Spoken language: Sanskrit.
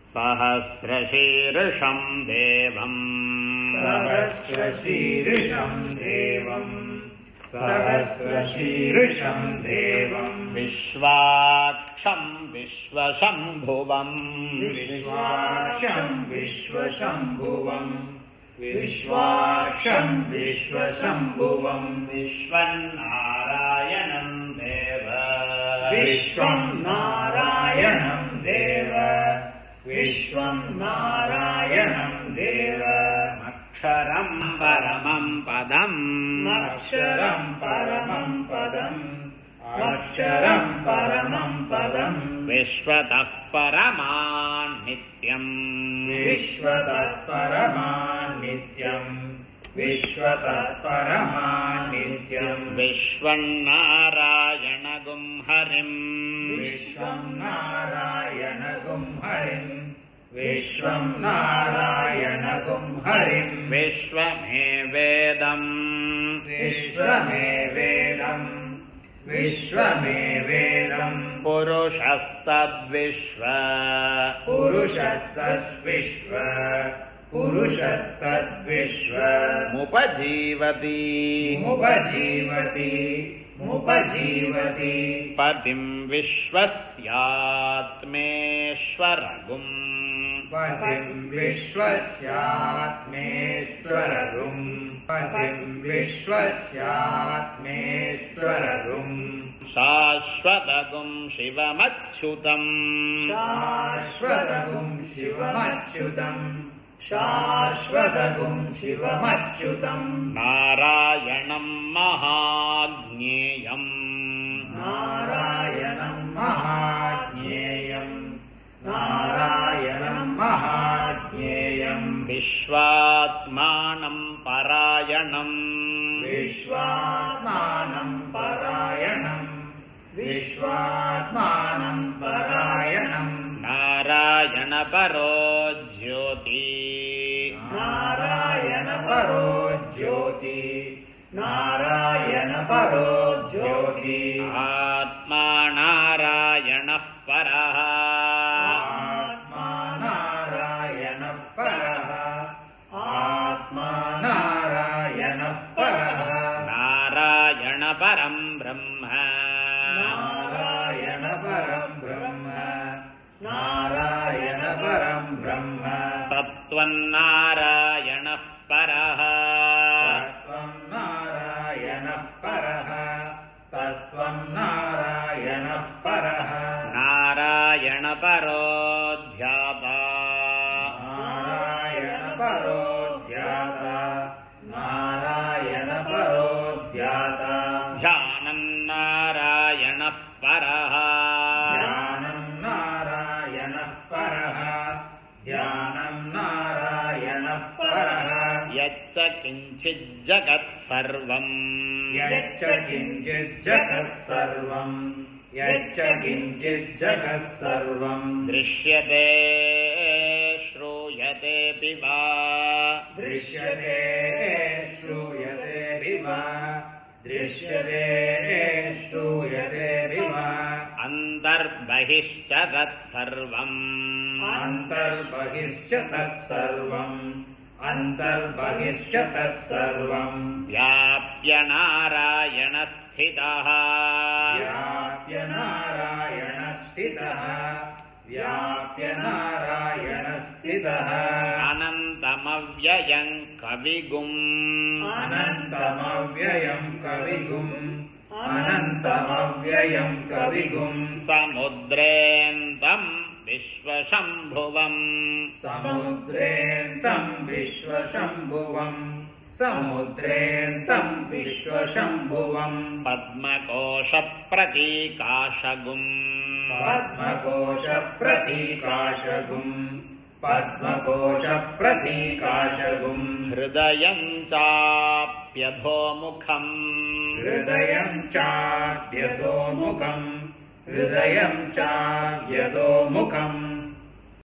सहस्रशीर्षं देवम् सहस्रशीर्षं देवम् सहस्रशीर्षं देवम् विश्वाक्षं विश्वशम्भुवम् विश्वाक्षं विश्वशम्भुवम् विश्वाक्षं विश्वशम्भुवम् विश्वन्नारायणं देव विश्वं नारायणं देव विश्वं नारायणं देव अक्षरं परमं पदम् अक्षरं परमं पदम् अक्षरं परमं पदम् विश्वतः परमान्नित्यम् विश्वतः परमान्नित्यम् विश्वतः परमान्नित्यम् विश्वन्नारायणगुं हरिम् विश्वं नारायणगुं हरिम् विश्वं नारायणगुं हरिम् विश्वमेवेदम् विश्वमेवेदम् विश्वमेवेदम् पुरुषस्तद्विश्व पुरुषस्तद्विश्व पुरुषस्तद्विश्व मुपजीवति मुपजीवति पतिं विश्वस्यात्मेश्वरगुम् पतिं विश्वस्यात्मेश्वरगुम् पतिं विश्वस्यात्मेश्वरगुम् शाश्वतगुं शिवमच्युतम् शाश्वतगुं शिवमच्युतम् शाश्वतगुं शिवमच्युतम् नारायणं महाज्ञेयम् नारायणं महाज्ञेयम् नारायणं महाज्ञेयम् विश्वात्मानं परायणम् विश्वात्मानं परायणम् विश्वात्मानं परायणम् नारायणपरो ज्योति नारायणपरो ज्योति नारायणपरो ज्योति आत्मा नारायणः परः आत्मा नारायणः परः आत्मा नारायणः परः नारायणपरं ब्रह्म नारायणपरं ब्रह्म नारायणपरं ब्रह्म तत्त्वन्नारायणः परः तत्त्वं नारायणः परः तत्त्वं नारायणः परः नारायणपरो ध्याता नारायणपरो ध्याता नारायणपरो ध्याता ध्यानं नारायणः परः ध्यानं नारायणः परः ध्यानं नारायणः परः यच्च किञ्चिज्जगत्सर्वम् यच्च किञ्चिज्जगत्सर्वम् यच्च किञ्चिज्जगत्सर्वम् दृश्यते श्रूयतेऽपि वा दृश्यते श्रूयतेऽपि वा दृश्यते श्रूयतेऽपि वा अन्तर्बहिश्च तत्सर्वम् अन्तर्बहिश्च तत्सर्वम् अन्तर्बहिश्च तत्सर्वम् व्याप्य नारायणस्थितः व्याप्य नारायणस्थितः व्याप्य नारायणस्थितः अनन्तमव्ययं कविगुम् अनन्तमव्ययं कविगुम् अनन्तमव्ययं कविगुम् समुद्रेऽन्तं विश्वशम्भुवम् समुद्रेऽन्तं विश्वशम्भुवम् समुद्रेऽन्तं विश्वशम्भुवम् पद्मकोशप्रतीकाशगुम् पद्मकोशप्रतीकाशगुम् पद्मकोशप्रतीकाशगुम् हृदयं चाप्यधोमुखम् हृदयं चाप्यधोमुखम् हृदयं चाप्यधोमुखम्